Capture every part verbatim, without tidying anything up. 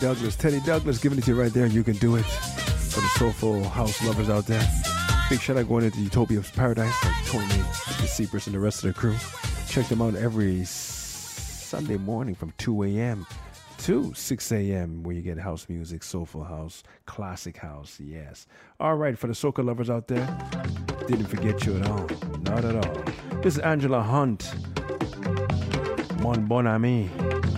Douglas. Teddy Douglas giving it to you right there. You can do it. For the soulful house lovers out there. Big shout out going into Utopia's Paradise, like Tony, the Seepers, and the rest of the crew. Check them out every Sunday morning from two a.m. to six a.m. where you get house music, soulful house, classic house, yes. All right, for the soca lovers out there, didn't forget you at all. Not at all. This is Angela Hunt. Mon bon ami.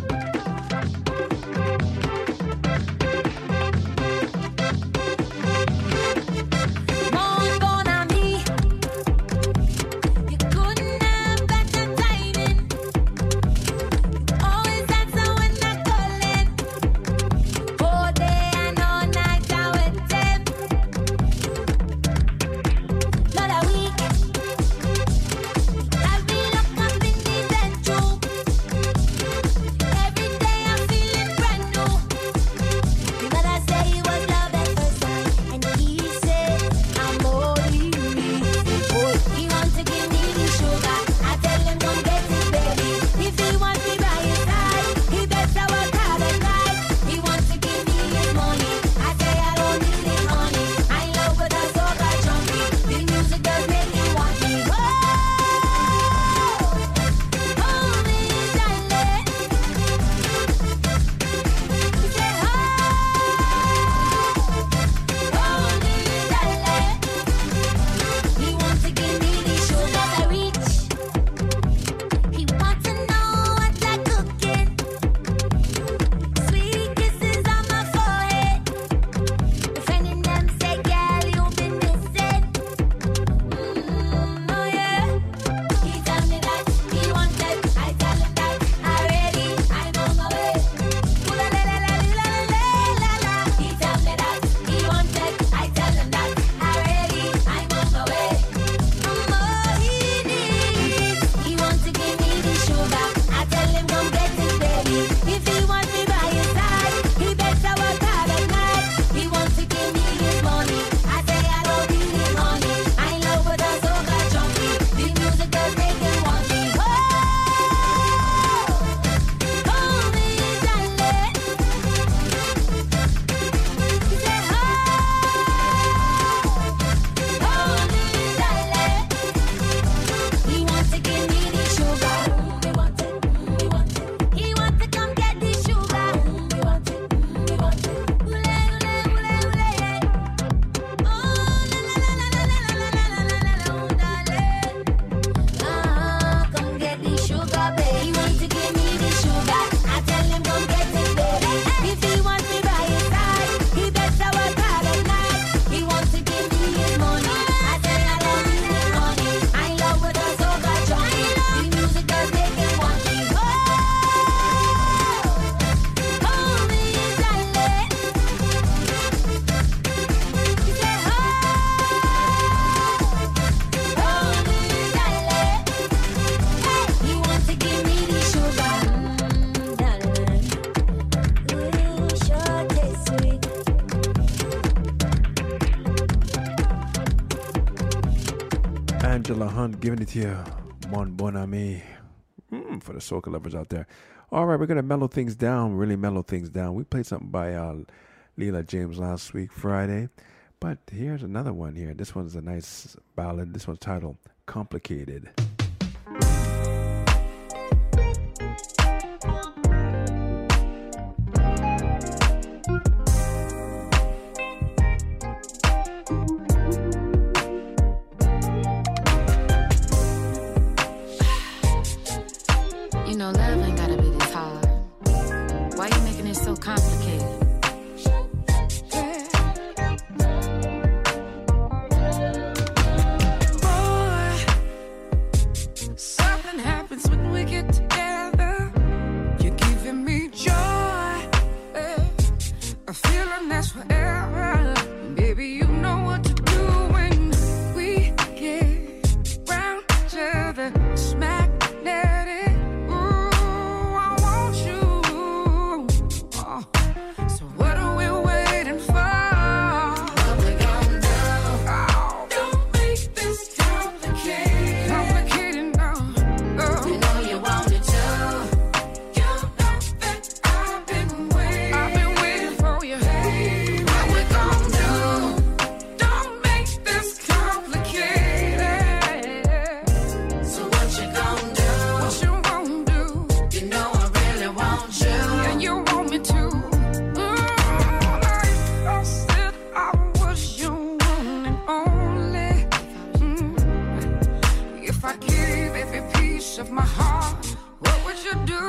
Angela Hunt giving it to you, Mon Bon Ami, mm, for the soca lovers out there. All right, we're going to mellow things down, really mellow things down. We played something by uh, Leela James last week, Friday, but here's another one here. This one's a nice ballad. This one's titled Complicated. You know, love ain't gotta be this hard. Why you making it so complicated? Boy, piece of my heart, what would you do?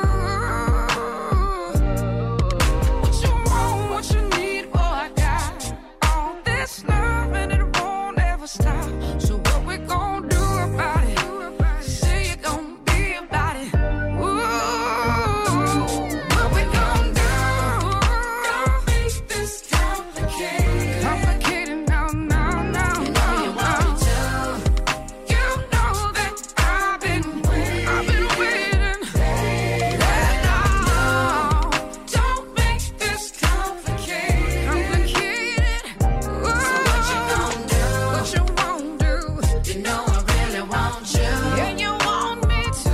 What you want, what you need, oh I got all this love and it won't ever stop. So what we gonna do about it? Say you're gonna be about it. Ooh, what we gonna do? Don't make this complicated. Complicated, no, no, no, you know no, you want no. Me to. You know that I've been waiting, I've been waiting. And no, don't make this complicated, complicated. Ooh, so what you gonna do? What you won't do? You know I really want you, and you want me to.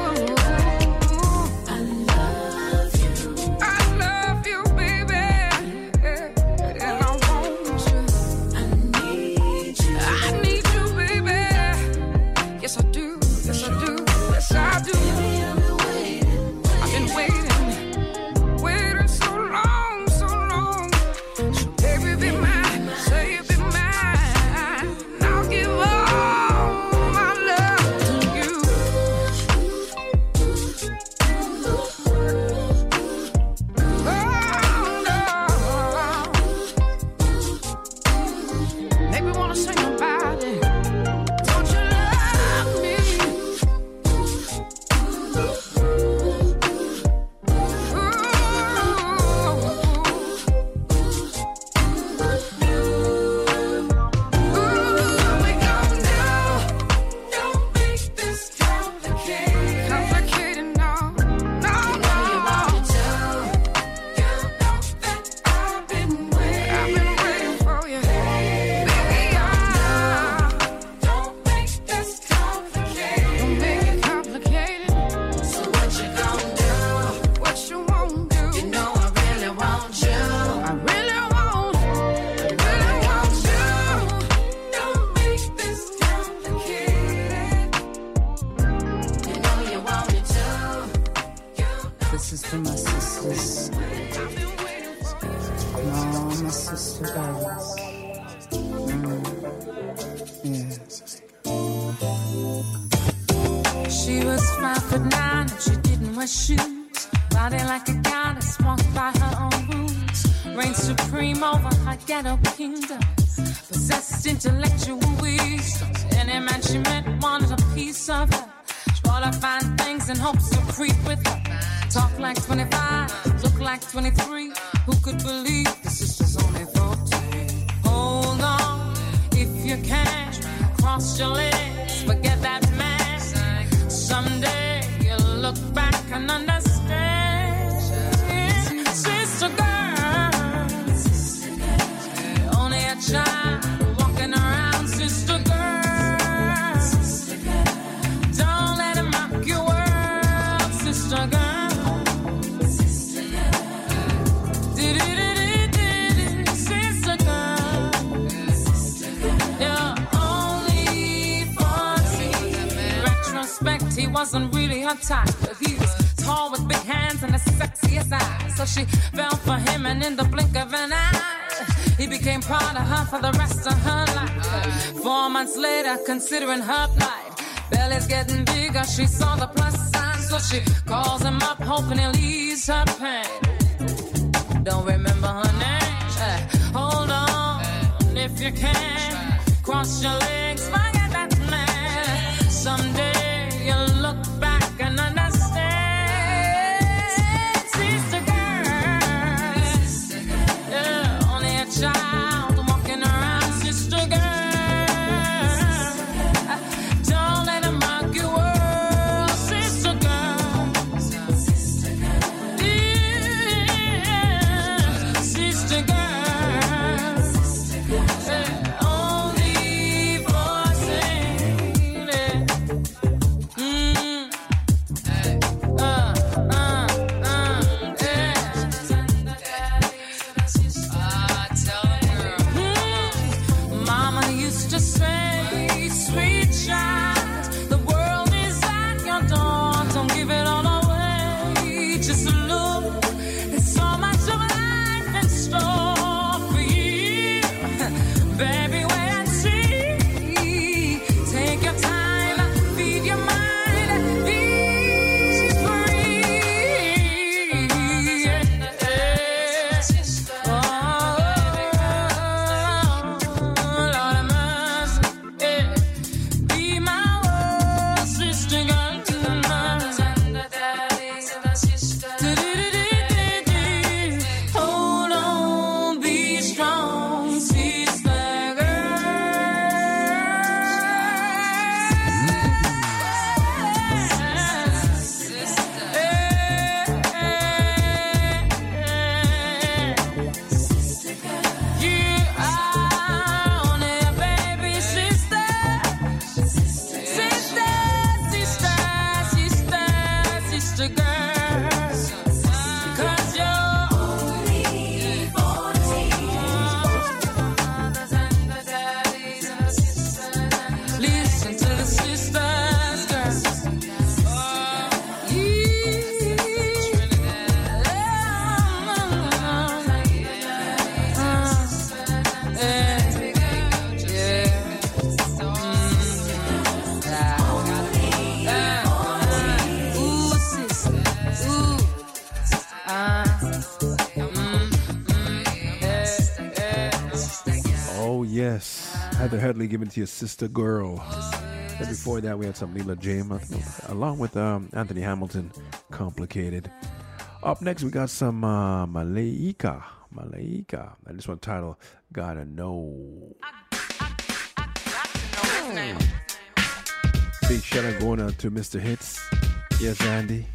I love you, I love you, baby, and I want you. I need you, I need you, baby. Yes I do, yes I do, yes I do. I've been waiting, waiting so long, so long. So baby be mine, say you be mine. I'll give all my love to you. Oh, no. Make me wanna sing about it. Don't you love me? What we gonna do? Don't make this complicated. Complicated, no, no, no. You want me to. You know that I've been waiting, I've been waiting for you, baby. Ah, don't make this complicated. Don't make it complicated. So what you gonna do? What you won't do? You know I really want you. I really want, I really want you. Don't make this complicated. You know you want me to. You know This is for my sisters, I've been waiting for you. and all my sister girls. Mm. Yeah. She was five foot nine and she didn't wear shoes. Body like a goddess, walked by her own rules. Reigned supreme over her ghetto kingdom. Possessed intellectual wisdom. Any man she met wanted a piece of her. She bought her fine things in hopes to creep with her. Talk like twenty-five, look like twenty-three. Who could believe the sister's only fourteen? Hold on, if you can. Cross your legs, forget that man. Someday you'll look back and understand. Sister girl, only a child walking around. Sister girl, don't let him rock your world. Sister girl. Do-do-do-do-do-do. Sister girl, you're only fourteen. Retrospect, he wasn't really her type, but he was tall with big hands and the sexiest eyes. So she fell for him, and in the blink of an eye, he became part of her for the rest of her life. Four months later, considering her plight, belly's getting bigger, she saw the plus sign, so she calls him up, hoping he'll ease her pain. Don't remember her name. Uh, hold on, if you can. Cross your legs, forget that man. Someday you'll look back and understand. Sister girl, yeah, only a child walking around. Sister girl, don't let him rock your world. Sister girl, yeah, sister girl, yeah, only for Heather Headley giving it to your sister girl. And before that, we had some Leela James, along with um, Anthony Hamilton, Complicated. Up next, we got some uh, Malaika. Malaika. And this one titled, Gotta Know. Big shout out going out to Mister Hits. Yes, Andy.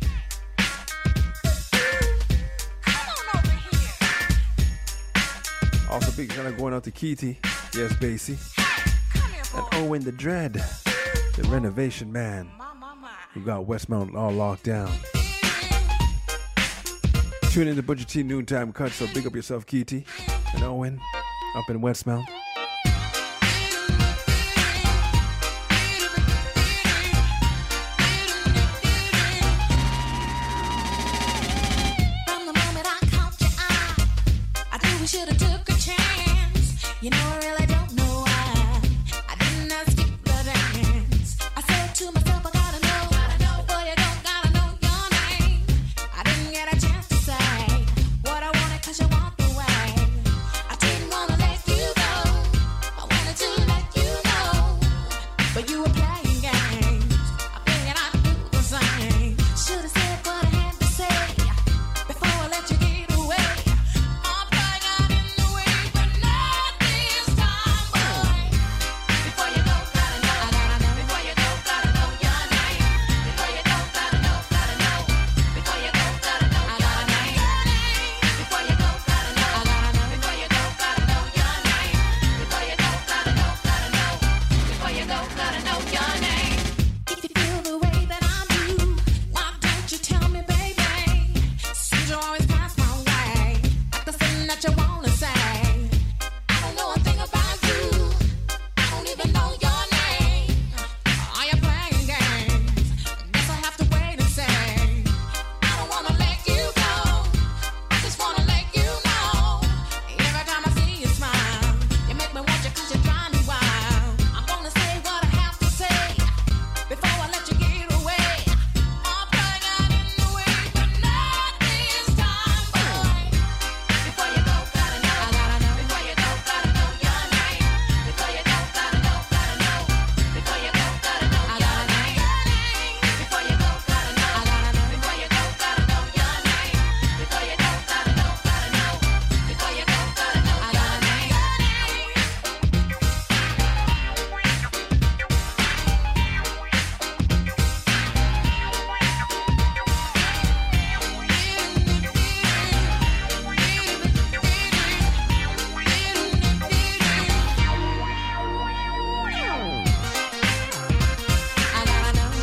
Also, big shout out going out to Keity. Yes, Basie. And Owen the Dread, the renovation man, who got Westmount all locked down. Tune in to Butcher T Noontime Cut, so big up yourself, Keity and Owen, up in Westmount. You know I really don't know why I didn't ask you to dance. I said to myself, I gotta know, gotta know. Boy, you don't gotta know your name. I didn't get a chance to say what I wanted, cause you walked away. I didn't wanna let you go, I wanted to let you know, but you were playing games. I figured I'd do the same. Should've said what I had to say before I let you get away. I'm playing out in the way, but not this time, boy. Before you go, gotta know, I gotta know. Before you go, gotta know your name. Before you go, gotta know, gotta know. Before you go, gotta know, I gotta know your name. Before you go, gotta know, I gotta know. Before you go, gotta know your name. Before you go, gotta know, gotta know. Before you go, gotta know your name. If you feel the way that I do, why don't you tell me, baby? Since you always pass my way, like the thing that you wanna say. I don't know a thing about you. I don't even know your name. Are you playing games? Guess I have to wait and see. I don't wanna let you go. I just wanna let you know. Every time I see you smile, you make me want you 'cause you drive me wild. I'm gonna say what I have to say before I let you get away. I'm playing out in the way, but not this time, boy. Before you go, gotta know, I gotta know. Before you go, gotta know your name. Before you go, gotta know, gotta know. Before you go, gotta know, I gotta know your name. Before you go, gotta know, I gotta know. Before you go, gotta know your name. Before you go, gotta know, gotta know. Before you go, gotta know, I gotta know your name. I gotta know.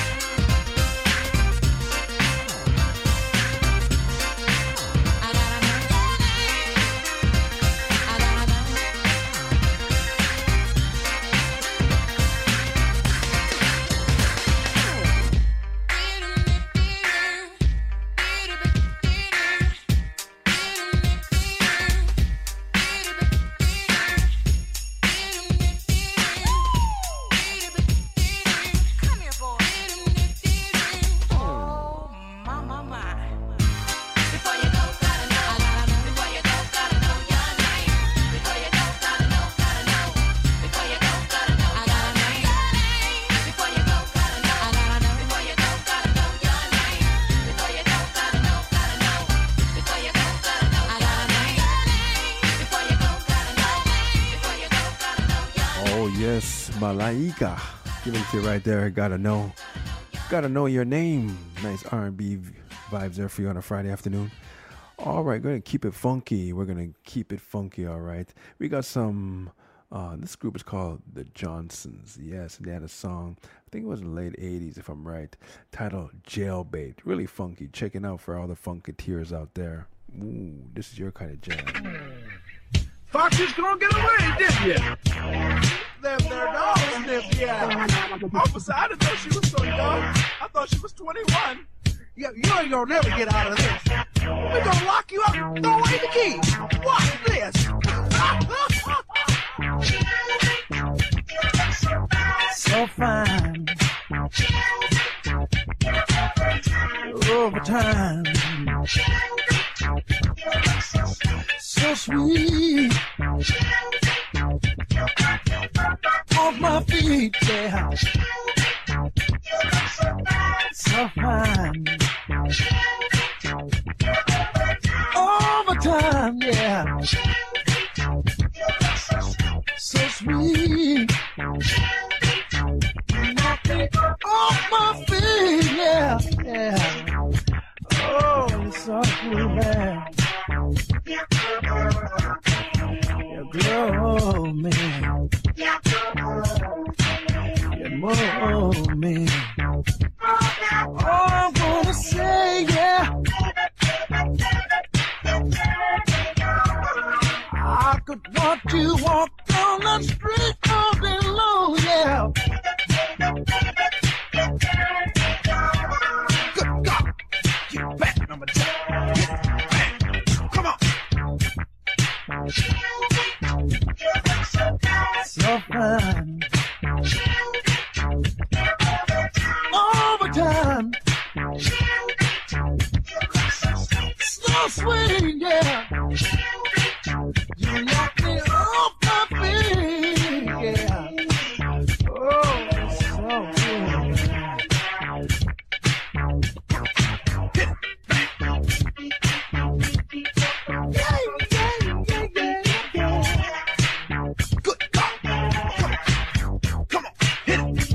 I gotta know your name. I gotta know. Come here, boy. Oh, my, my, my. Before you go, gotta know, I gotta know. Before you go, gotta know your name. Before you go, gotta know, gotta know. Before you go, gotta know, I gotta know your name. Before you go, gotta know, I gotta know. Before you go, gotta know your name. Before you go, gotta know, gotta know. Before you go, gotta know, I gotta know your name. Before you go, gotta know. Before you go, gotta know your Oh, yes, Malaika. Giving it to you right there. Gotta know. Gotta know your name. Nice R and B vibes there for you on a Friday afternoon. All right, going to keep it funky. We're going to keep it funky, all right. We got some, uh, this group is called The Johnsons. Yes, and they had a song, I think it was in the late eighties, if I'm right, titled Jailbait. Really funky. Check it out for all the funketeers out there. Ooh, this is your kind of jam. Thought you was gonna get away, didn't you? Left their dog sniffed you out. Officer, I didn't know she was so young. I thought she was twenty-one. You, you ain't gonna never get out of this. We're gonna lock you up and throw away the key. Watch this. So fine. Overtime. So sweet. off my feet, yeah. So fine. Overtime, yeah. So sweet. Knock me off my feet, yeah, yeah. Oh, it's so cool, man. You grow me. You mold me. Oh, I'm gonna say, yeah. I could watch you walk down the street all day long, yeah. Good God, get back, number ten. Get back. Come on. So fun. Overtime. So sweet, yeah. You knock me off my feet, yeah. Oh, it's so good. Hit it. Yeah, yeah, yeah, yeah, yeah. Good God. Come on. Come on. Hit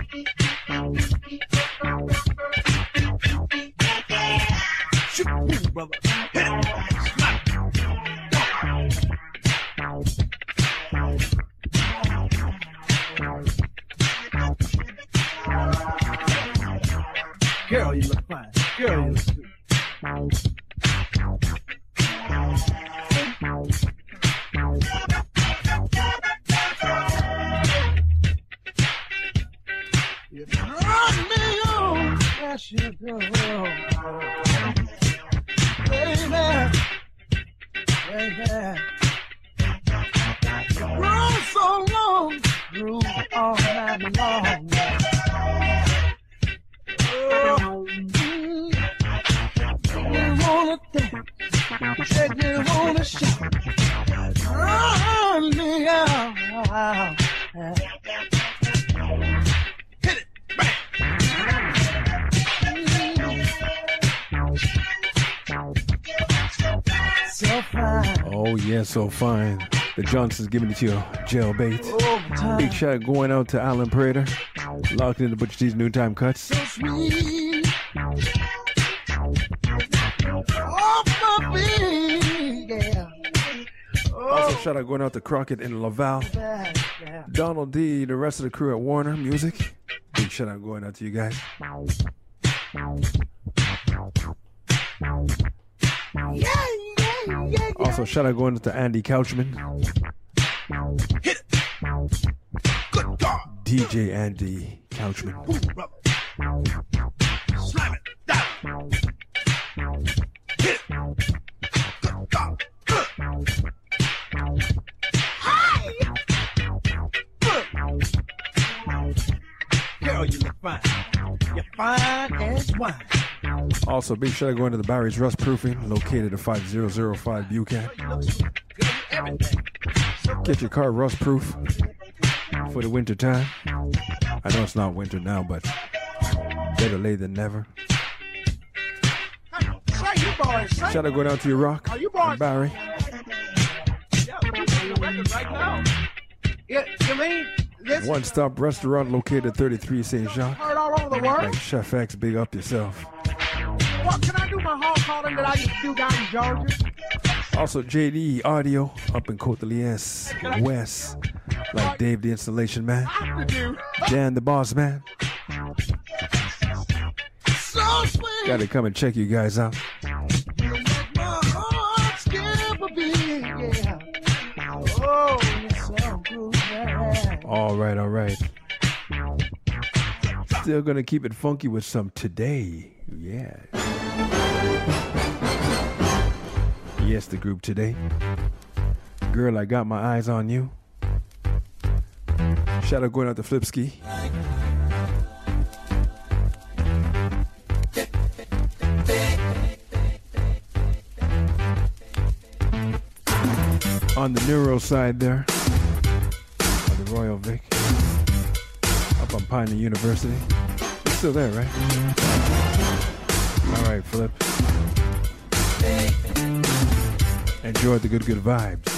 it. Shoot, move, brother. Hit it. Smack. Girl, you look fine. Girl, you look sweet. You turn me on, yes you do. Baby, baby. You grow so long, grew all night long. Oh, mm, you wanna dance, said you wanna shout, run me out. Hit it, bang. Mm. So fine. Oh, yeah, so fine. The Johnsons giving it to you, jailbait. Overtime. Big shout going out to Alan Prater. Locked into Butcher T's noontime cuts. So sweet. Off my feet, yeah. Also, shout out going out to Crockett in Laval. Yeah, yeah. Donald D, the rest of the crew at Warner Music. Big shout out going out to you guys. Yeah, yeah, yeah. Also, shout out going out to Andy Couchman. Hit it. Good God. D J Andy Couchman. Ooh, brother. Slam it down. Hit it. Good God. Good. Hi. Good. Girl, you look fine. You're fine as wine. Also, big shout out going to the Barry's Rust Proofing, located at five thousand five Buchanan. Get your car rust proof for the winter time. I know it's not winter now, but better late than never. Shout out going out to your rock, and Barry. Yeah, you mean this One stop restaurant located at thirty-three Saint Jacques. heard all over the world? Like Chef X, big up yourself. What can I do my hall calling that I used to do down in Georgia? Also, J D Audio up in Côte d'Ivoire West, like Dave the Installation Man, I have to do. Dan the Boss Man. So sweet. Gotta come and check you guys out. You make my heart skip a beat, yeah. Oh, it's so good, yeah. All right, all right. Still gonna keep it funky with some Today. Yeah. Yes, the group Today. Girl, I got my eyes on you. Shout out going out to Flipski. On the Neuro side there, on the Royal Vic. Pioneer University. It's still there, right? All right, Flip. Enjoy the good, good vibes.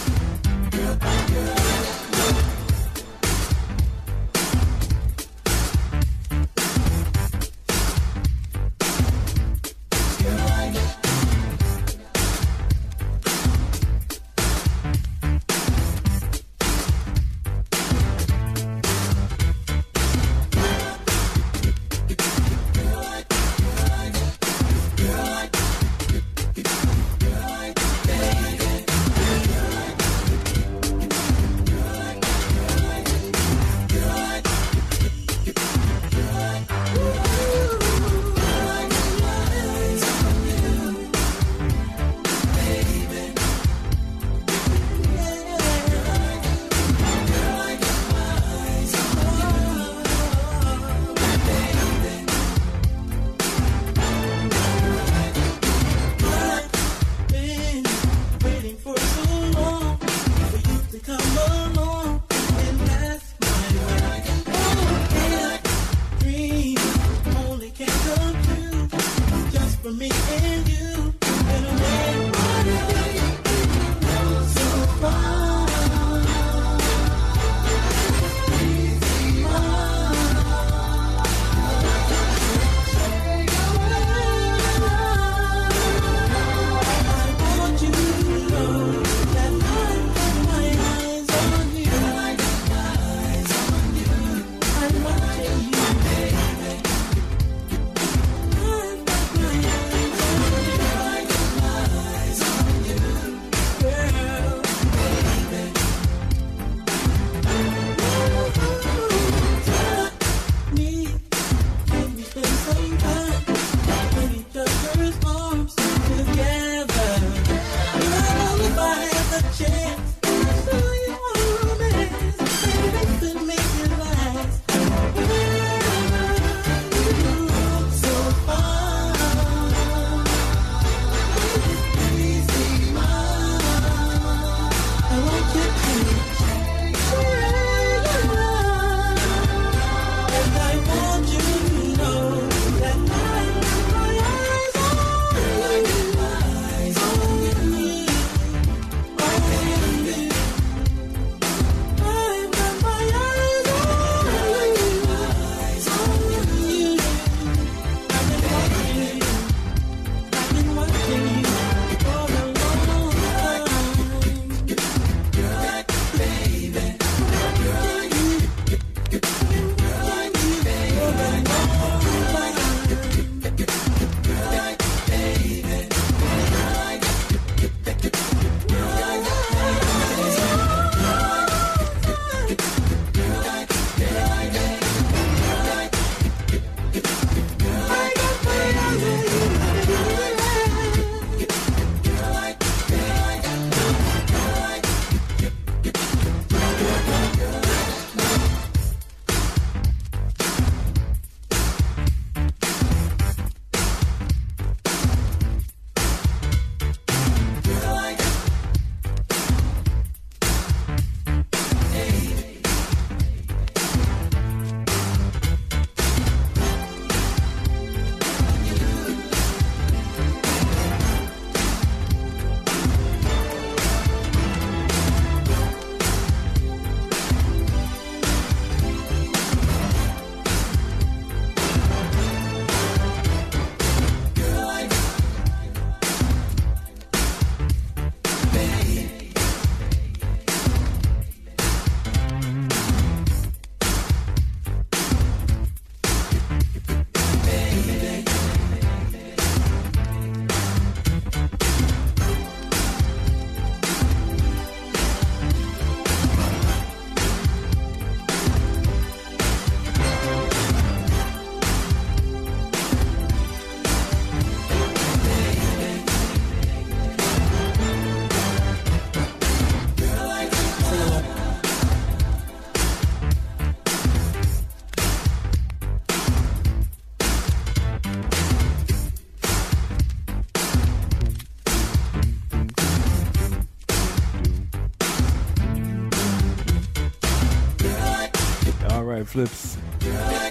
Flips.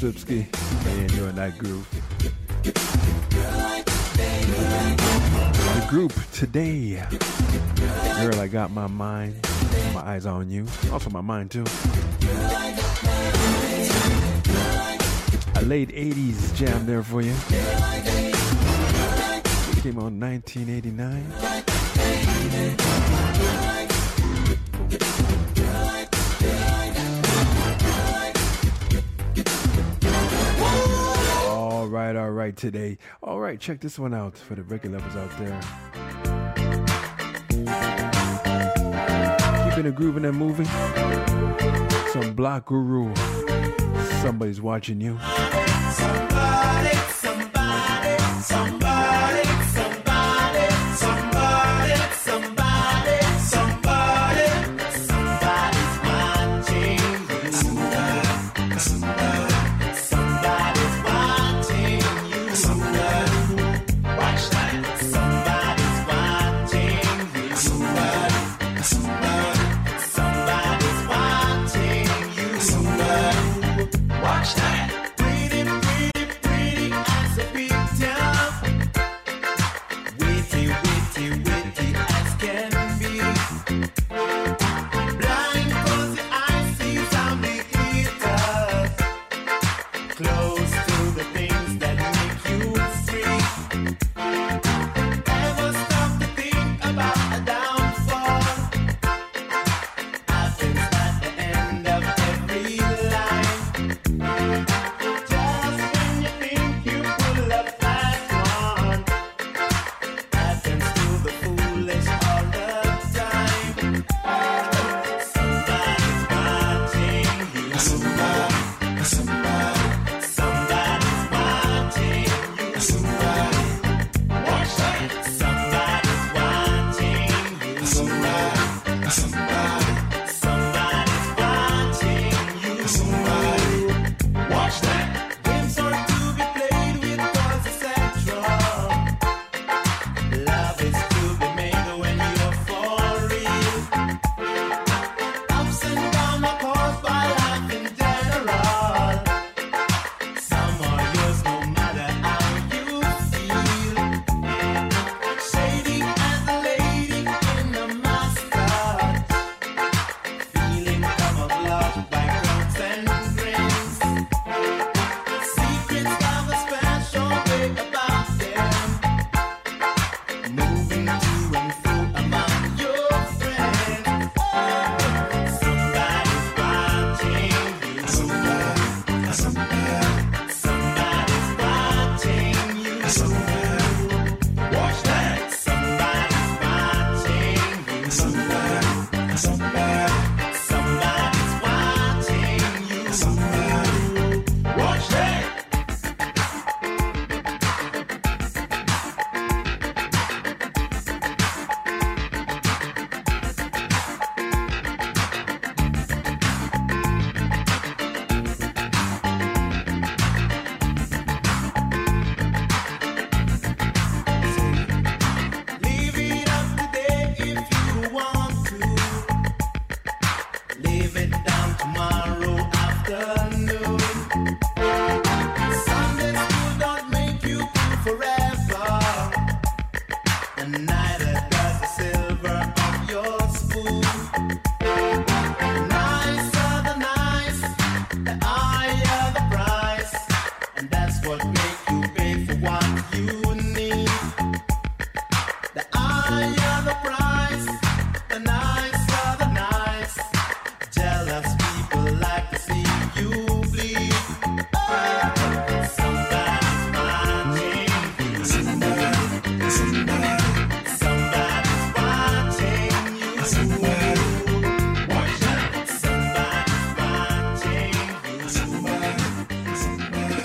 Sipsky. They enjoying that groove. The group today. Girl, I got my mind. My eyes on you. Also my mind too. A late eighties jam there for you. Came out in nineteen eighty-nine. All right, all right, today. All right, check this one out for the record lovers out there. Keeping it grooving and moving. Some Black Guru. Somebody's watching you. Somebody, somebody, somebody, somebody, somebody, somebody, somebody, somebody's watching you. Somebody, somebody, somebody's watching you. Somebody, watch that. Somebody's watching you. Somebody, somebody, somebody's watching you. Somebody, watch that. Pretty, pretty, pretty as a picture. Witty, witty, witty as can be. Blind 'cause the eye sees only glitters. Close to the things that make you free. Ever stop to think about a downfall? Happens at the end of every line. Just when you think you pull a fast one, happens to the foolish all the time. Somebody's watching you. Somebody, somebody, somebody's watching you. Somebody, watch that. Somebody's watching you. Somebody, somebody, somebody's watching you. Somebody, watch that. Games are to be played with 'cause it's sexual. Love is to be made when you're for real. Ups and downs are caused by life in general. Some are yours no matter how you feel. Shady as the lady in the mustard. Feeling come of love by crowds and grins. Secrets have a special way about them. Moving to and fro among your friends. Somebody's watching you. Somebody, somebody, somebody's watching you. Somebody, watch that. Somebody's watching you. Somebody, somebody, somebody's watching you. Somebody, watch that. Leave it up today if you want to. Leave it down tomorrow afternoon. Sunday school don't make you cool forever, and neither does the silver of your spoon. Nicer the nice, the higher the price, and that's what make you pay for what you need. The higher the price, the nicer the nice. Jealous people like to see you bleed. Somebody's watching you. Somebody, somebody, somebody's watching you. Somebody, watch that. Somebody's watching you. Somebody, somebody,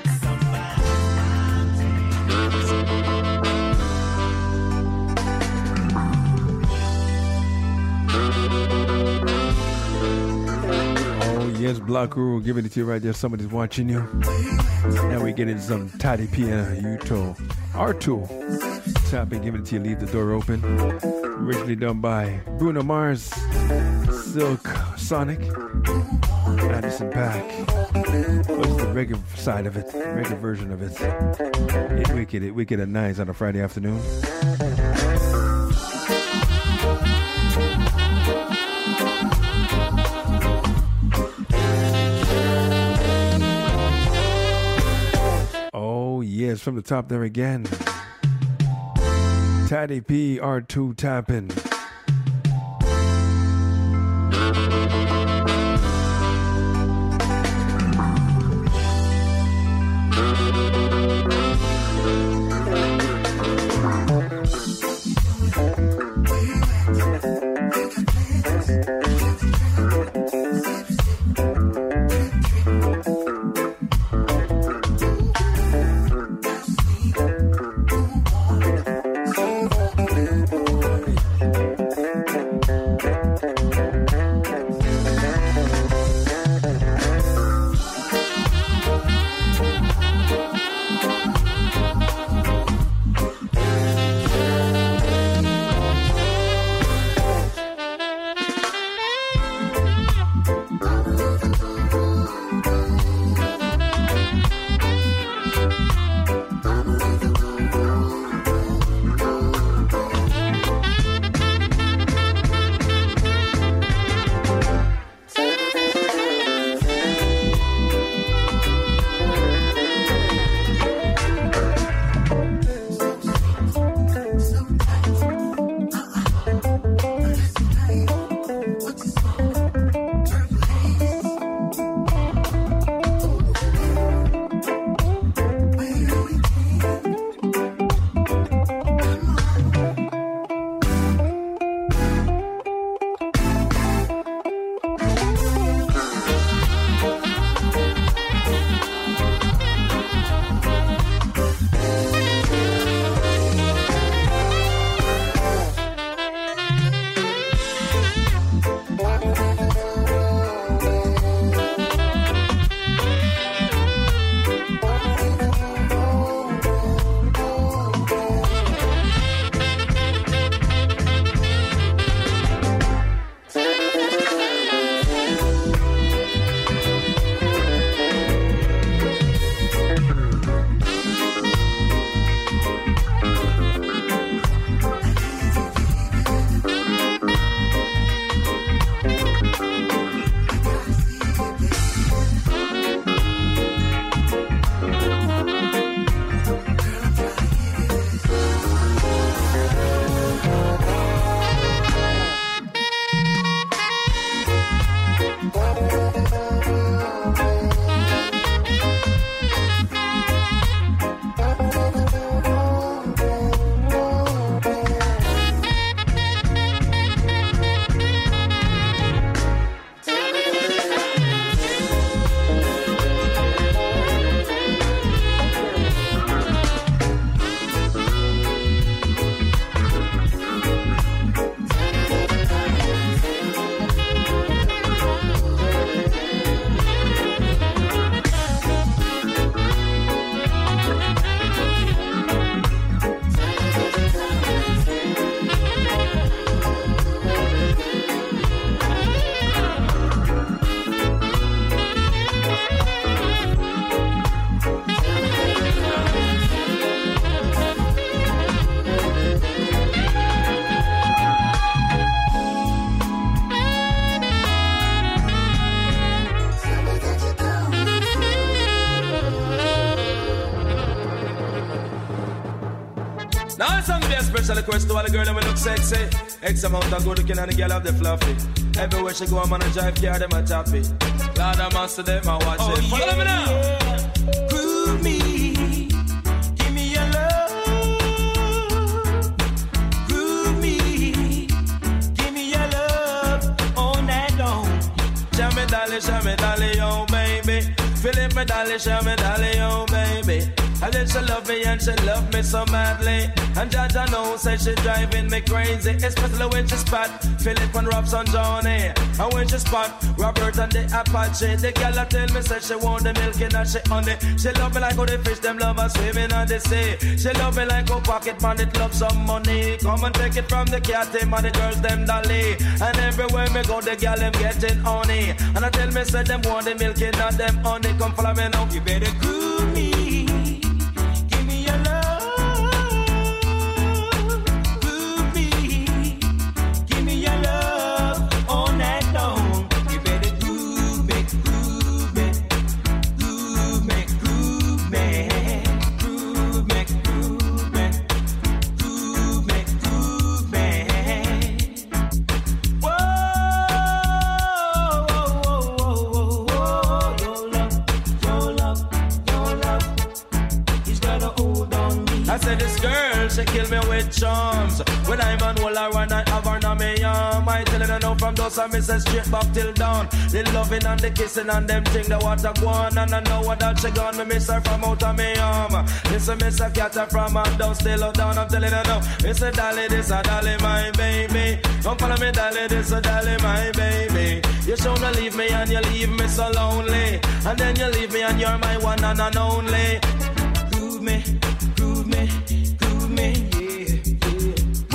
Oh, yes, Black Guru giving it to you right there. Somebody's watching you. Now we get into some Toddy P and Uto. R two. Tapping, giving it to you. Leave the door open. Originally done by Bruno Mars, Silk Sonic, Anderson .Paak. What's the reggae side of it? Reggae version of it. It wicked, it wicked at nice on a Friday afternoon. Oh yes, from the top there again. Taddy P R two tapping. Now some be a special request to all the girl that look sexy. X amount of good looking and the girl have the fluffy. Everywhere she go, I'm on a drive car, them a choppy. Lord, I'm master them, I watch oh, it. Yeah, Follow me now. Yeah. Groove me, give me your love. Groove me, give me your love all night long. Show me dolly, show me dolly, oh baby. Philip me dolly, show me dolly, oh baby. I And then she love me and she love me so madly. And Jaja knows say she driving me crazy, especially when she spot Philip and Robson Johnny. And when she spot Robert and the Apache, the girl tell me say she want the milk and she honey. She love me like how the fish them love her swimming on the sea. She love me like how pocket man it love some money. Come and take it from the cat team and the girls them dolly. And everywhere me go the girl them getting honey. And I tell me say them want the milk and not them honey. Come follow me now. You better groove me. Give me your love. Groove me. Give me your love all night long. You better groove me, groove me, groove me, groove me, groove me, groove me, groove me, groove me. Whoa, whoa, whoa, whoa, whoa, your love, your love, your love, he's got a hold on me. I said this girl, she kill me with charms. When I'm on wall, I run, I have her on me arm. I tell her no from those, I miss her straight back till dawn. The loving and the kissing and them thing, the water go on. And I know what that she gone, me miss her from out of me arm. Listen, miss her cat her from her down, still out down. I'm telling her no, miss her dolly, this a dolly, my baby. Come follow me, dolly, this a dolly, my baby. You shouldn't leave me and you leave me so lonely. And then you leave me and you're my one and an only. Groove me, groove me, groove me, yeah, yeah.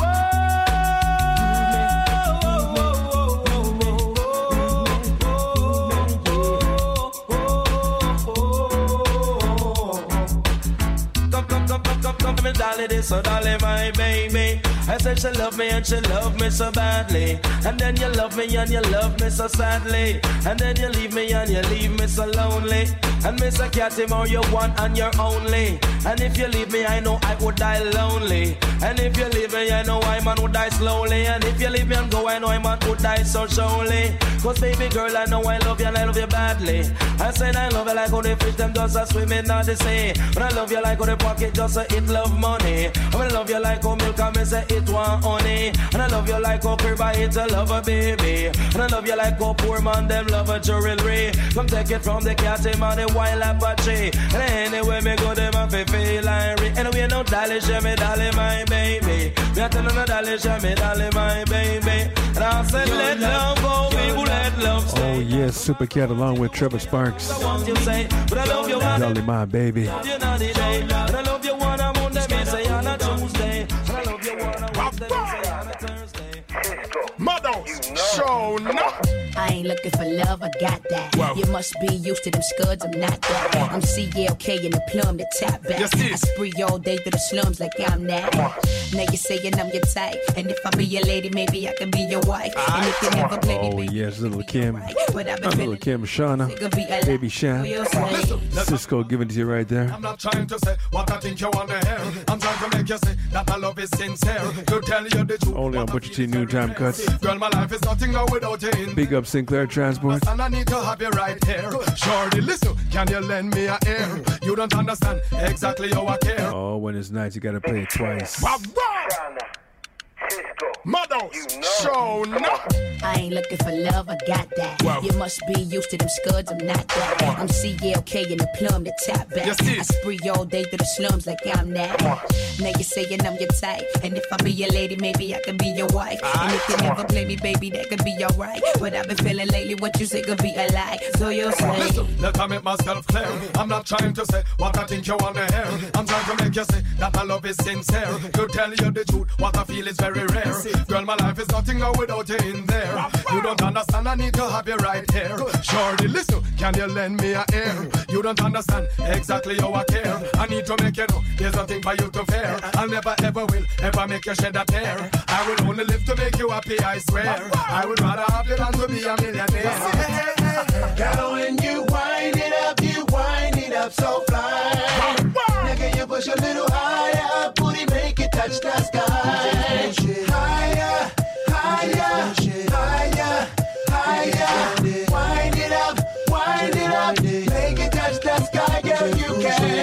Come, come, come, come, come, come, me dolly, this so dolly, my baby. I said she love me and she love me so badly. And then you love me and you love me so sadly. And then you leave me and you leave me so lonely. And Miss a cat him or you one and you're only. And if you leave me, I know I would die lonely. And if you leave me, I know I man would die slowly. And if you leave me and go, I know I man would die so surely. Cause baby girl, I know I love you and I love you badly. I said I love you like how the fish them just a swimming on the sea. But I love you like how the pocket just a it love money. And I love you like how milk and me say it want honey. And I love you like how crib I hit a love a baby. And I love you like how poor man them love a jewelry. Come take it from the cat him and the wild Apache. And anyway me go them and fi feel irie. Anyway no dolly share me dolly my baby. Me a tell no dolly share me dolly my baby. And I said let love go, we will let love stay. Oh yes, Super Cat along with Trevor Sparks. I want you say, but I love you one. Dolly my baby. You know the day. And I love you one on Monday, me say on a Tuesday. And I love you one on Wednesday, me say on a Thursday. Models, show no. I ain't looking for love, I got that. Wow. You must be used to them scuds, I'm not that. I'm C L K in the plum, the top back. Yes, it I is. spree all day through the slums like I'm that. Now you're saying I'm your type. And if I be your lady, maybe I can be your wife. And if you never play me, Oh baby, yes, little Kim, but I've been little feeling Kim, Shauna, sick of being alive. baby Shan, You'll say, Cisco giving it to you right there. I'm not trying to say what I think you want to hear. I'm trying to make you say that my love is sincere. To tell you the truth. Only on Butcher T New Time Cuts. Girl, my life is nothing now without you in. Big up Sinclair Transport. And I need to have you right here. Shorty, listen, can you lend me a ear? You don't understand exactly how I care. Oh, when it's nice, you gotta play it twice. Wow, wow. Models, show no. I ain't looking for love, I got that. Wow. You must be used to them scuds, I'm not that. I'm C L K in the plum, the top back. Yes, it I is. spree all day through the slums like I'm that. Now you're saying I'm your type. And if I be your lady, maybe I can be your wife. And if you never play me, baby, that could be alright. But I've been feeling lately what you say could be a lie. So you'll say, Listen, let me make myself clear. I'm not trying to say what I think you want to hear. I'm trying to make you say that my love is sincere. To tell you the truth, what I feel is very rare. Girl, my life is nothing now without you in there. You don't understand, I need to have you right here. Shorty, listen, can you lend me a ear? You don't understand exactly how I care. I need to make you know there's nothing for you to fear. I'll never ever will ever make you shed a tear. I will only live to make you happy, I swear. I would rather have you than to be a millionaire. Girl, when you wind it up, you wind it up so fly. Nigga, you push a little higher, booty make it touch the sky. Higher, higher, higher, higher. Wind it up, wind it up, make it touch the sky, girl, you can. What if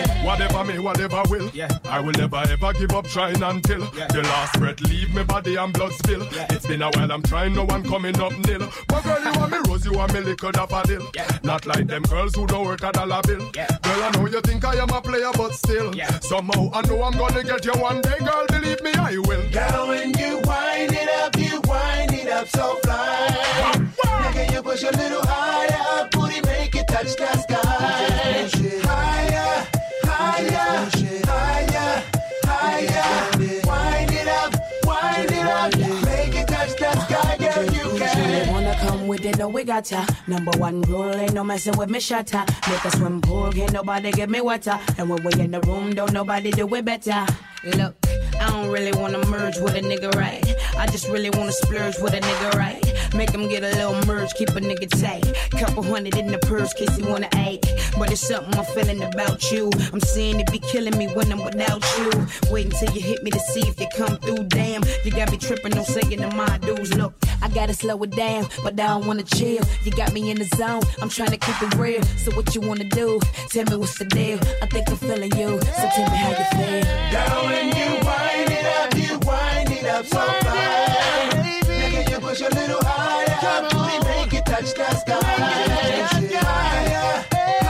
whatever may, whatever will. Yeah. I will never ever give up trying until yeah. the last breath leave me body and blood spill. Yeah. It's been a while, I'm trying, no one coming up nil. But girl, you want me rose, you want me liquor daffodil. Yeah. Not like them girls who don't work a dollar bill. Yeah. Girl, I know you think I am a player, but still. Yeah. Somehow I know I'm gonna get you one day, girl, believe me, I will. Girl, when you wind it up, you wind it up so fly. Nigga, you push a little higher, booty make it touch the sky. Higher, higher, higher, higher. Wind it up, wind it up, make it touch the sky, girl, you can. She wanna come with it, no, we got ya. Number one rule, ain't no messing with me, shatter. Make a swim pool, can't nobody give me water. And when we in the room, don't nobody do it better. Look, I don't really wanna merge with a nigga, right? I just really wanna splurge with a nigga, right? Make him get a little merge, keep a nigga tight. Couple hundred in the purse, case he wanna ache. But it's something I'm feeling about you. I'm seeing it be killing me when I'm without you. Wait until you hit me to see if you come through, damn. You got me tripping, no saying to my dudes. Look, I gotta slow it down, but I don't wanna chill. You got me in the zone, I'm trying to keep it real. So what you wanna do? Tell me what's the deal. I think I'm feeling you, so tell me how you feel. Girl, when you wind it up, you wind it up so fly. Nigga, you push a little higher, booty make it touch the sky. Higher, higher,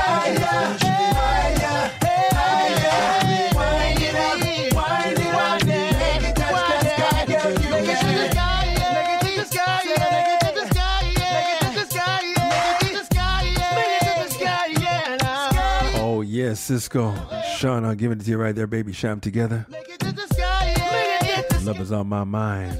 higher, higher. Wind it up, wind it up, make it touch the sky, girl, you can. Make it to the sky, yeah. Make it to the sky, yeah. Make it to the sky, yeah. Make it to the sky, yeah. Make it to the sky, yeah. Make it to the sky, yeah. Oh, yeah, Cisco. Sean, I'll give it to you right there, baby. Sham together. Love is on my mind.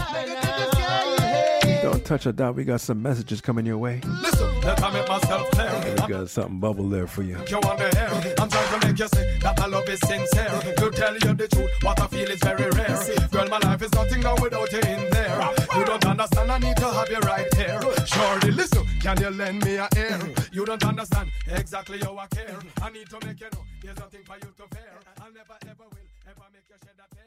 Don't touch a dot. We got some messages coming your way. Listen, let I make myself clear. We got something bubble there for you. You on the hair. I'm trying to make you see that my love is sincere. To tell you the truth, what I feel is very rare. Girl, my life is nothing now without you in there. You don't understand, I need to have you right here. Shorty, listen, can you lend me a ear? You don't understand exactly how I care. I need to make you know there's nothing for you to fear. I never ever will ever make you shed a tear.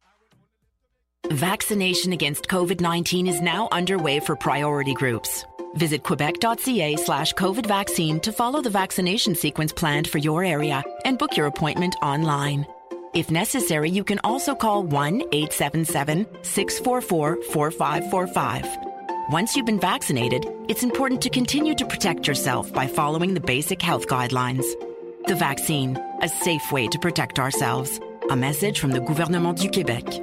Vaccination against COVID nineteen is now underway for priority groups. Visit quebec.ca slash COVID vaccine to follow the vaccination sequence planned for your area and book your appointment online. If necessary, you can also call one eight seven seven, six four four, four five four five. Once you've been vaccinated, it's important to continue to protect yourself by following the basic health guidelines. The vaccine, a safe way to protect ourselves. A message from the Gouvernement du Québec.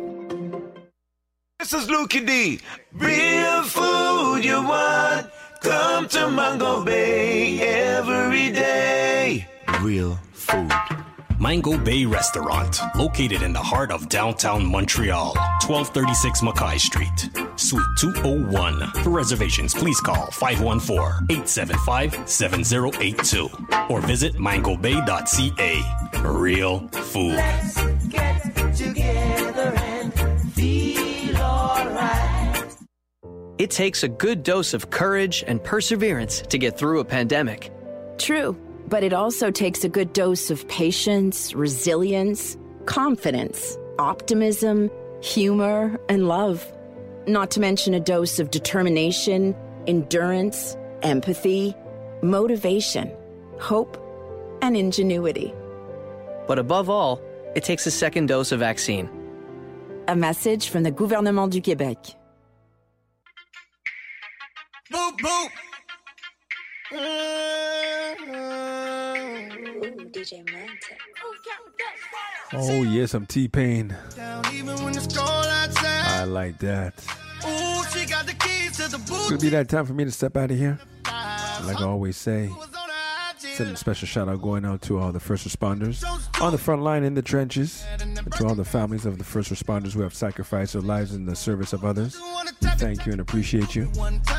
This is Lukey D. Real food you want, come to Mango Bay every day. Real food. Mango Bay Restaurant, located in the heart of downtown Montreal, twelve thirty-six Mackay Street, Suite two oh one. For reservations, please call five one four, eight seven five, seven zero eight two or visit mango bay dot c a. Real food. Let's get together and feel alright. It takes a good dose of courage and perseverance to get through a pandemic. True, but it also takes a good dose of patience, resilience, confidence, optimism, humor, and love. Not to mention a dose of determination, endurance, empathy, motivation, hope, and ingenuity. But above all, it takes a second dose of vaccine. A message from the Gouvernement du Québec. Boop, boop. D J Mantic. Oh, yeah, some T-Pain. Even when it's cold outside. I like that. Ooh, she got the keys to the It's booth. going to be that time for me to step out of here. Like I always say, sending a special shout out going out to all the first responders on the front line in the trenches, and to all the families of the first responders who have sacrificed their lives in the service of others. We thank you and appreciate you.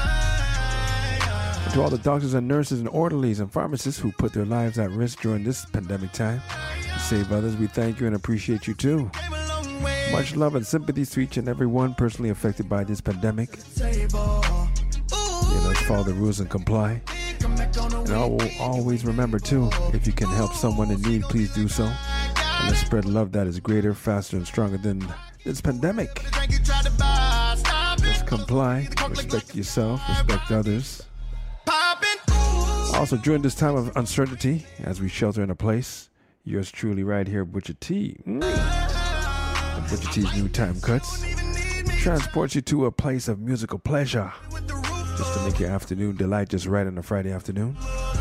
And to all the doctors and nurses and orderlies and pharmacists who put their lives at risk during this pandemic time to save others, we thank you and appreciate you too. Much love and sympathy to each and every one personally affected by this pandemic. You know, let's follow the rules and comply. And I will always remember too, if you can help someone in need, please do so. And let's spread love that is greater, faster, and stronger than this pandemic. Just comply, respect yourself, respect others. Also, during this time of uncertainty, as we shelter in a place, Yours truly right here, Butcher T. Mm. Butcher T's New Time Cuts transports you to a place of musical pleasure just to make your afternoon delight just right on a Friday afternoon.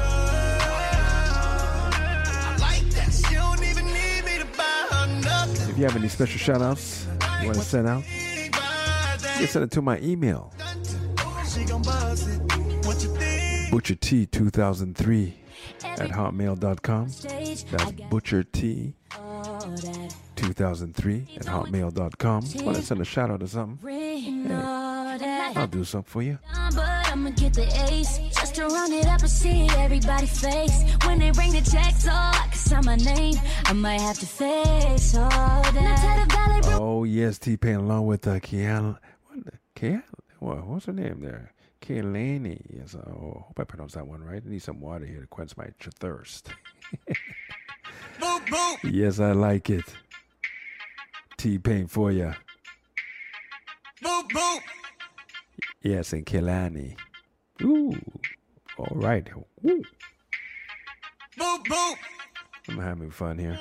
If you have any special shout outs you want to send out, you can send it to my email, butcher t two thousand three at hotmail dot com. That's butcher t two thousand three at hotmail dot com. Want to send a shout out or something? Hey, I'll do something for you. But I'ma get the ace just to run it up and see everybody face. When they bring the checks, oh, I can sign my name. I might have to face all that. Oh yes, T-Pain along with uh, Kiana. What the, Kiana? What, what's her name there? Kaylani. Yes, I oh, hope I pronounced that one right. I need some water here to quench my thirst. Boop, boop. Yes, I like it. T-Pain for ya. Boop, boop. Yes, and Kaylani. Ooh. All right. Woo. Boop, boop. I'm having fun here.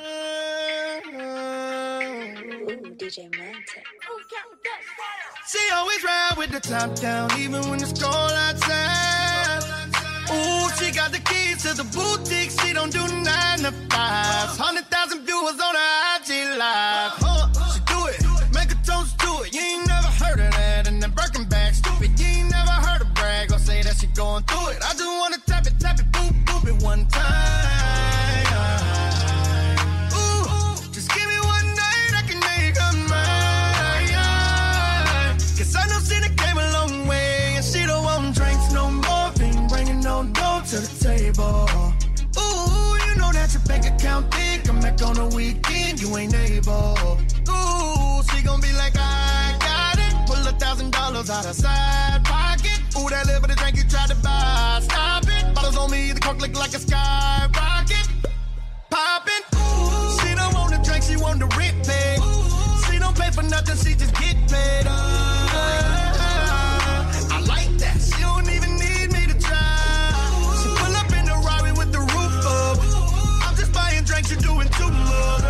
Ooh, D J Mante. She always ride with the top down, even when it's cold outside. Ooh, she got the keys to the boutique. She don't do nine to fives. Hundred thousand viewers on her I G live. Huh, she do it, make a toast to it. You ain't never heard of that. And then Birkin bag, stupid. You ain't never heard of brag or say that she going through it. I just wanna tap it, tap it, boop, boop it one time. Ooh, just give me one night, I can make her mine. Cause I know she done came a long way, and she don't want drinks no more. Been bringing no dough to the table. Ooh, you know that your bank account big. Come back on the weekend, you ain't able. Ooh, she gon' be like, I got it. Pull a thousand dollars out of side pocket. Ooh, that little bit of drink you tried to buy. Stop it. Bottles on me, the cork look like a skyrocket. Poppin'. Ooh, she don't want to drink, she want the rent paid. She don't pay for nothing, she just get paid. Uh, I like that. She don't even need me to try. She pull up in the Rari with the roof up. I'm just buying drinks, you're doing too much.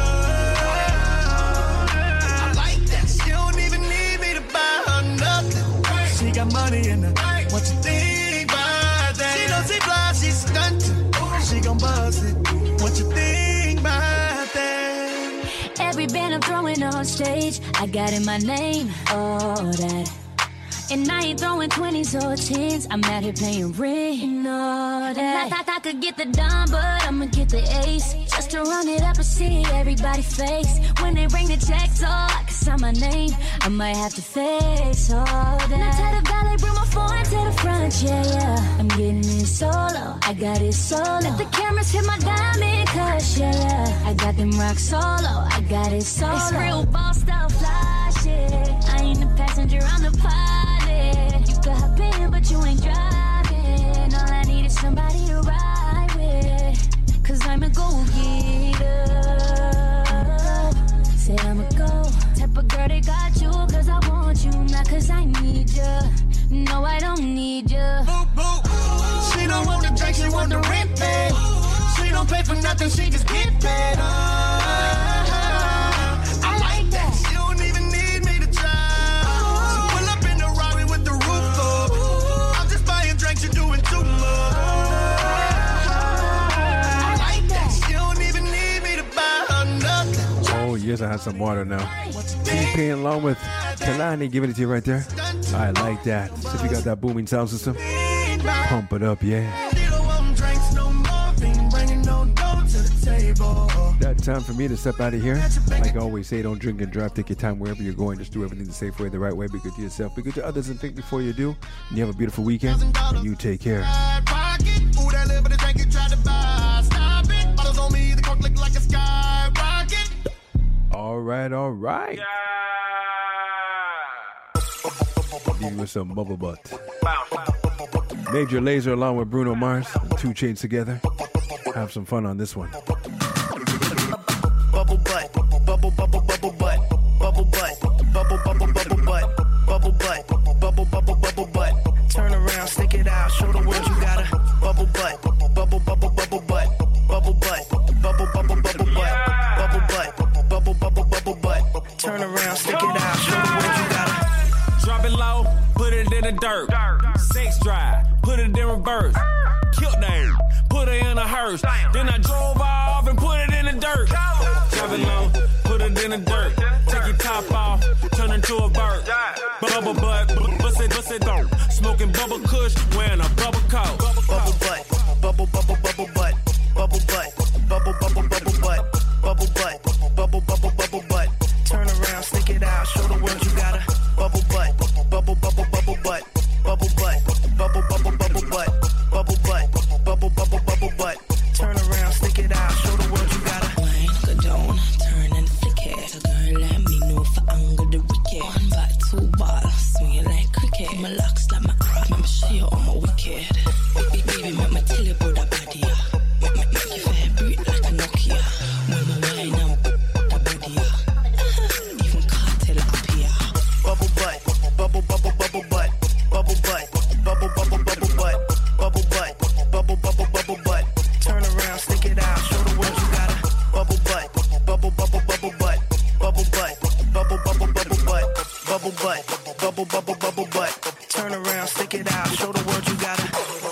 I like that. She don't even need me to buy her nothing. She got money in her. What you think about that? She don't see fly, she's stunting. She gon' buzz it. What you think about that? Every band I'm throwing on stage, I got in my name, all that. And I ain't throwing twenties or tens, I'm out here playing ring, all that. I thought I could get the dime, but I'ma get the ace. Just to run it up and see everybody face. When they bring the checks, oh, I can sign my name. I might have to face all that. Now tell the ballet, bring my phone to the front, yeah, yeah. I'm getting it solo, I got it solo. Let the cameras hit my diamond cush, yeah, yeah. I got them rock solo, I got it solo. It's real ball style fly shit. I ain't the passenger, I'm the pilot. You could hop in, but you ain't driving. All I need is somebody to ride with. Cause I'm a go-getter. Said I'm a go. Type of girl that got you cause I want you, not cause I need you. No, I don't need you. Boop, boop. She don't want the drink, she want the rent paid. She don't pay for nothing, she just get paid. Uh, I like that. She don't even need me to try. She pull up in the Rari with the roof up. I'm just buying drinks, you're doing too much. I like that. She don't even need me to buy her nothing. Oh yes, I have some water now. T-Pain along with Kalani giving it to you right there. I like that. So if you got that booming sound system, pump it up, yeah. That time for me to step out of here. Like I always say, don't drink and drive. Take your time wherever you're going. Just do everything the safe way, the right way. Be good to yourself. Be good to others and think before you do. And you have a beautiful weekend. And you take care. All right, all right. Leave you with some bubble butt. Major Lazer along with Bruno Mars and two Chainz together. Have some fun on this one. Bubble butt, bubble, bubble, bubble butt, bubble butt, bubble, bubble, bubble butt, bubble butt, bubble, bubble, bubble butt. Turn around, stick it out, show the world you got a bubble butt, bubble, bubble, bubble butt, bubble butt, bubble, bubble, bubble butt. Turn around, stick it out, show the world you gotta. Drop it low, put it in the dirt. Sex drive, put it in reverse. Killed them, put it in a hearse. Then I drove off and put it in the dirt. Drop it low, put it in the dirt. Take your top off, turn into a bird. Bubble butt, bust it, bust it down. Smoking bubble kush, wearing a bubble coat. Bubble butt, bubble, bubble, bubble butt. Bubble butt, bubble, bubble, bubble butt. Bubble butt, bubble, bubble, bubble butt. Turn around, stick it out, show the world you gotta. Bubble butt, bubble, bubble, bubble butt. Bubble butt, bubble, bubble, bubble butt. Bubble butt, bubble, bubble, bubble butt. Turn around, stick it out, show the world you gotta. Wine, go down, turn and flick it. A girl let me know for anger the wicked. One back, two ball, swing it like cricket. My locks like my crap, I'ma show you all my wicked. Baby, baby, make me tell you about that body, yeah. Make, make, make you vibrate like a Nokia. When my wine, I'm that body, yeah. Even cartel up here. Bubble butt, bubble, bubble, bubble butt. Bubble butt, bubble, bubble, bubble butt. Bubble butt, bubble, bubble, bubble butt. Turn around, stick it out, show the world you gotta. Bubble butt, bubble, bubble, bubble butt. Bubble butt, bubble, bubble, bubble butt. Bubble butt, bubble, bubble, bubble butt. Turn around, stick it out, show the world you gotta.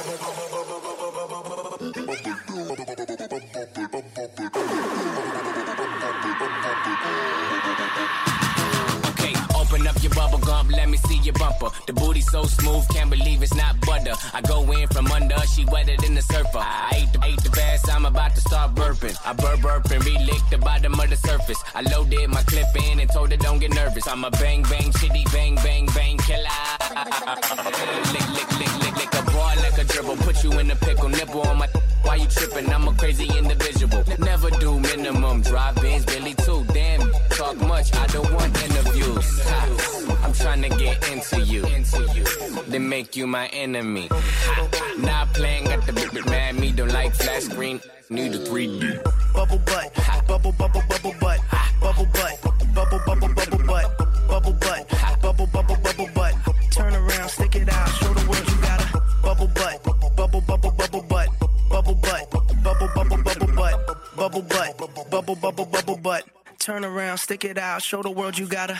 Okay, open up your bubble gum, let me see your bumper. The booty so smooth, can't believe it's not butter. I go in from under, she wetter than the surfer. I ate the, ate the bass, I'm about to start burping. I burp burp and re-lick the bottom of the surface. I loaded my clip in and told her don't get nervous. I'm a bang bang shitty bang bang bang killer. Lick lick lick lick lick a boy like a dribble. Put you in a pickle, nipple on my. Why you tripping? I'm a crazy individual. Never do minimum drive-ins, Billy too. Damn, talk much. I don't want interviews. Ha. I'm trying to get into you, then make you my enemy. Not playing, got the big big mad. Me don't like flash screen. Need a three D. Bubble butt, bubble, bubble, bubble butt. Bubble butt, bubble, bubble, bubble butt. Bubble butt, bubble, bubble, bubble butt. Turn around, stick it out, show the world you gotta. Bubble butt, bubble, bubble, bubble butt. Bubble butt, bubble, bubble, bubble butt. Bubble butt, bubble, bubble, bubble butt. Turn around, stick it out, show the world you gotta.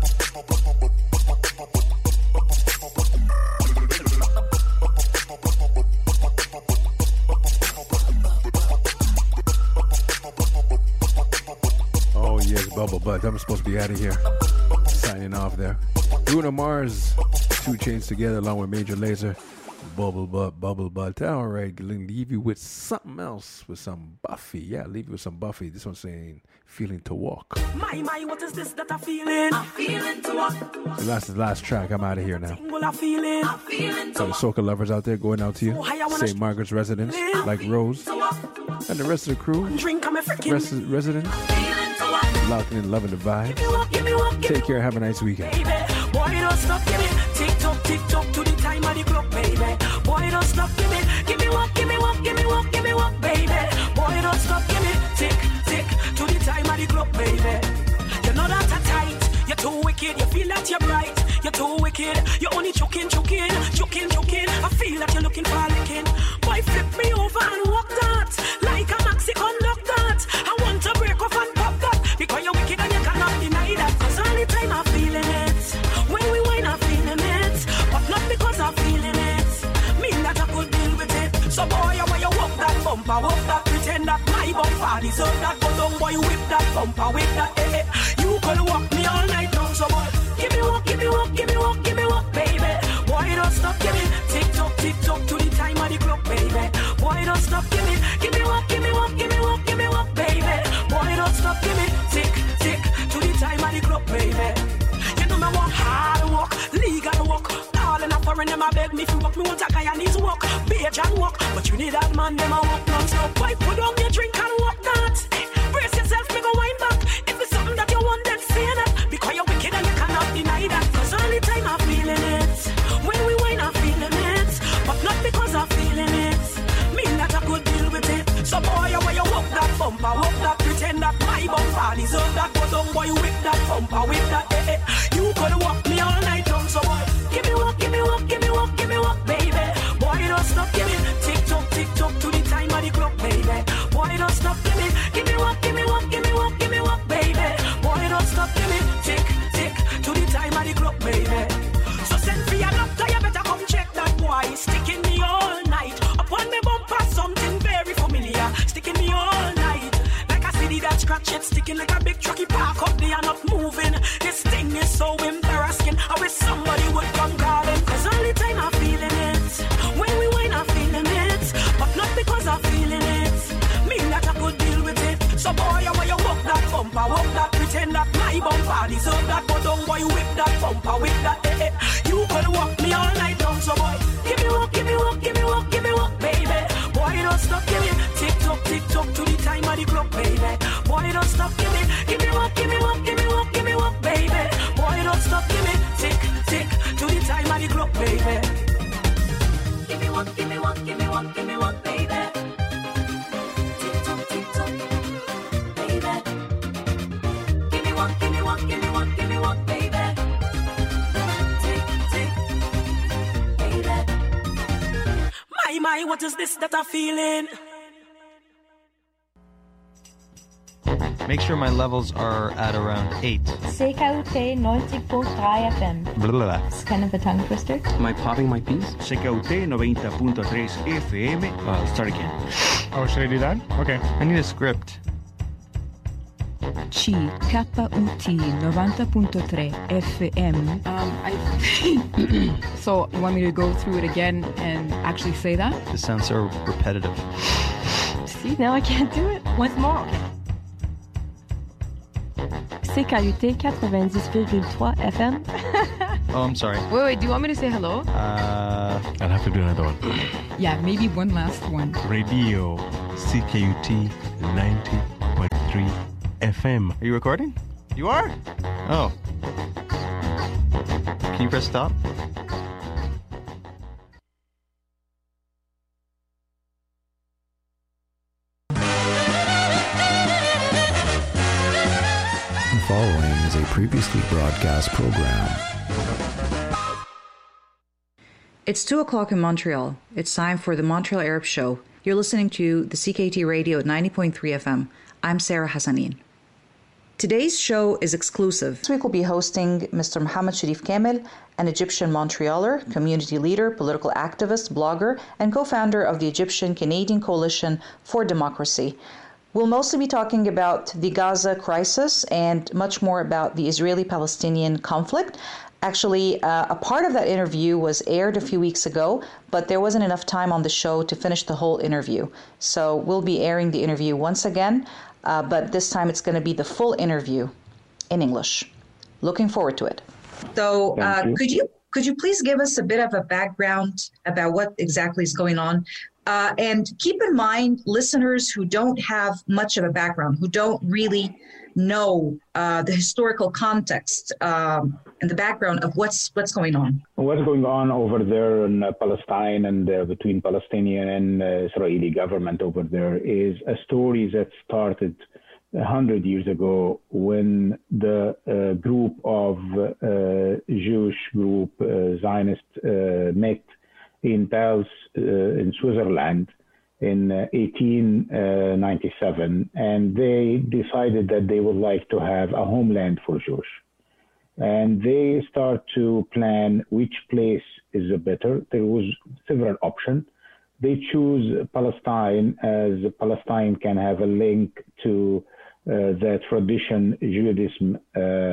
Oh yes, bubble butt. I'm supposed to be out of here. Signing off there. Bruno Mars, two chains together along with Major Lazer. Bubble butt, bubble butt. All right, leave you with something else, with some Buffy. Yeah, leave you with some Buffy. This one's saying, feeling to walk. My, my, what is this that I'm feeling? I'm feeling to walk. So that's the last track. I'm out of here now. Well, I'm feeling. I'm feeling to So the soca lovers out there, going out to you. Saint Margaret's residents, like Rose. And the rest of the crew. Drink, I'm a freaking Rest residents. Locked in, loving the vibe. Take care. Have a nice weekend. Boy, don't stop, give me tick tock, tick tock to the time of the clock, baby. Boy, don't stop, give me, give me walk, give me walk, give me walk, give me walk, baby. Boy, don't stop, give me tick, tick to the time of the clock, baby. You know that I'm tight, you're too wicked, you feel that you're bright, you're too wicked, you're only choking, choking, choking, choking. I feel that you're looking for a licking. Boy, flip me over and walk that, like a maxi conduct that. I want to break off and pop that, because you're wicked and you cannot deny that. Cause all the time I'm feeling it. When we wine, I'm feeling it, but not because I'm feeling it. Mean that I could deal with it. So boy, when you walk that bumper, walk that, pretend that my bumper deserve that. But don't boy, whip that bumper, whip that, eh, eh. You could walk me all night long. So boy, give me walk, give me walk, give me walk, give me walk, baby. Boy, don't stop, give me tick tock, tick tock to the time of the clock, baby. Boy, don't stop, give me, give me walk, give me walk, give me walk, give me walk, baby. Boy, don't stop, give me tick, tick to the time of the clock, baby. Me walk hard walk, legal walk. All in a foreign, them a beg me fi walk. Me want a guy and he's walk, beige and walk. But you need that man, them a walk non-stop. Why put down your drink and walk that? Brace yourself, me go wind back. If it's something that you want, then say that. Because you're wicked and you cannot deny that. Cause all the time I'm feeling it. When we wine, I'm feeling it. But not because I'm feeling it. Mean that I could deal with it. So boy, when you walk that bumper, walk that, pretend that my bumper deserve that. But don't boy, whip that bumper, whip that, eh, eh. You could walk me all night long, so boy, give me walk, give me walk, give me walk, give me walk, baby. Boy, don't stop, give me tick tock, tick tock to the time of the clock, baby. Boy, don't stop, give me, give me walk, give me walk, give me walk, give me walk, baby. Boy, don't stop, give me tick, tick, to the time of the clock, baby. So send for your doctor, you better come check that boy. Sticking me all night. Upon me bumper, something very familiar. Sticking me all night. Like a city that scratch it, sticking like a big trucky park up there, not moving. This thing is so embarrassing. I wish somebody would come calling. Cause all the time I'm feeling it. When we wine, I'm feeling it. But not because I'm feeling it. Mean that I could deal with it. So boy, I want you walk that bumper, walk that, pretend that my bumper deserve that. But don't boy, you whip that bumper, whip that, eh, eh. You could walk me all night long. So boy, give me walk, give me walk, give me walk, give me walk, baby. Boy, don't stop, give me tick tock, tick tock to the time of the clock, baby. Boy, don't stop, give me, give me walk, give me walk, give me walk, give me walk, baby. Boy, don't stop, give me tick, tick to the time of the clock, baby. Give me walk, give me walk, give me walk, give me walk, baby. Tick tock, tick tock, baby. Give me walk, give me walk, give me walk, give me walk, baby. Tick, tick, baby. My, my, what is this that I'm feeling? Make sure my levels are at around eight. C K U T neunzig Komma drei F M. Blah, blah, blah. It's kind of a tongue twister. Am I popping my piece? C K U T noventa punto tres F M. Uh, start again. Oh, should I do that? Okay. I need a script. C K U T novanta punto tre F M. Um, I. So you want me to go through it again and actually say that? This sounds so repetitive. See, now I can't do it. Once more, okay. C K U T ninety virgule trois F M. Oh, I'm sorry. Wait, wait, do you want me to say hello? Uh, I'll have to do another one. Yeah, maybe one last one. Radio C K U T ninety point three F M. Are you recording? You are? Oh. Can you press stop? The following is a previously broadcast program. It's two o'clock in Montreal. It's time for the Montreal Arab Show. You're listening to the C K T Radio at ninety point three F M. I'm Sarah Hassanin. Today's show is exclusive. This week we'll be hosting Mister Mohammed Sharif Kamel, an Egyptian Montrealer, community leader, political activist, blogger, and co-founder of the Egyptian-Canadian Coalition for Democracy. We'll mostly be talking about the Gaza crisis and much more about the Israeli-Palestinian conflict. Actually, uh, a part of that interview was aired a few weeks ago, but there wasn't enough time on the show to finish the whole interview. So we'll be airing the interview once again, uh, but this time it's going to be the full interview in English. Looking forward to it. So uh, you. could you could you please give us a bit of a background about what exactly is going on? Uh, and keep in mind, listeners who don't have much of a background, who don't really know uh, the historical context um, and the background of what's what's going on. What's going on over there in uh, Palestine and uh, between Palestinian and uh, Israeli government over there is a story that started a hundred years ago when the uh, group of uh, Jewish group uh, Zionist uh, met in Pals uh, in Switzerland in uh, eighteen ninety-seven, and they decided that they would like to have a homeland for Jews. And they start to plan which place is the better. There was several options. They choose Palestine, as Palestine can have a link to uh, the tradition Judaism uh,